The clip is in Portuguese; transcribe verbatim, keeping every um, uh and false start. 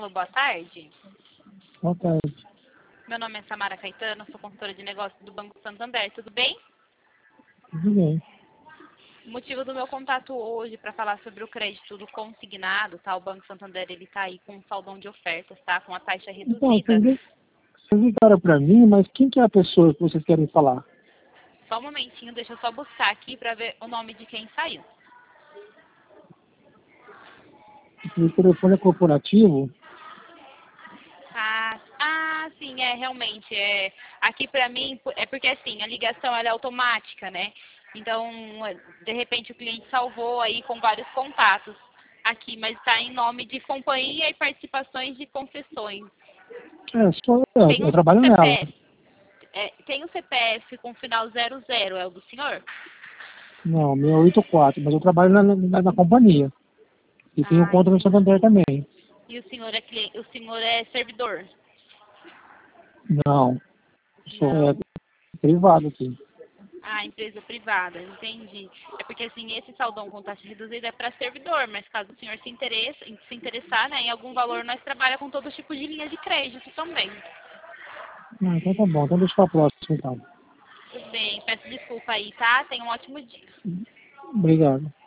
Alô, boa tarde. Boa tarde. Meu nome é Samara Caetano, sou consultora de negócios do Banco Santander, tudo bem? Tudo bem. O motivo do meu contato hoje para falar sobre o crédito do consignado, tá? O Banco Santander, ele tá aí com um saldão de ofertas, tá? Com a taxa Então, reduzida. vocês vocês ligaram para mim, mas quem que é a pessoa que vocês querem falar? Só um momentinho, deixa eu só buscar aqui para ver o nome de quem saiu. O telefone é corporativo? Ah, ah, sim, é, realmente, é, aqui pra mim, é porque assim, a ligação ela é automática, né? Então, de repente o cliente salvou aí com vários contatos aqui, mas está em nome de companhia e participações de concessões. É, sou eu, Tem eu um trabalho nela. C P F, é, tem um C P F com final zero zero, é o do senhor? Não, meu é oito quatro, mas eu trabalho na, na, na companhia. E tenho Ah, conta no Santander também. e o senhor é cliente, o senhor é servidor? Não, sou é, Não. privado aqui. Ah, empresa privada, entendi. É porque assim, esse saldão com taxa reduzida é para servidor, mas caso o senhor se, interessa, se interessar né, em algum valor, nós trabalhamos com todo tipo de linha de crédito também. Ah, então tá bom, então deixa pra próxima então. Tudo bem, peço desculpa aí, tá? Tenha um ótimo dia. Obrigado.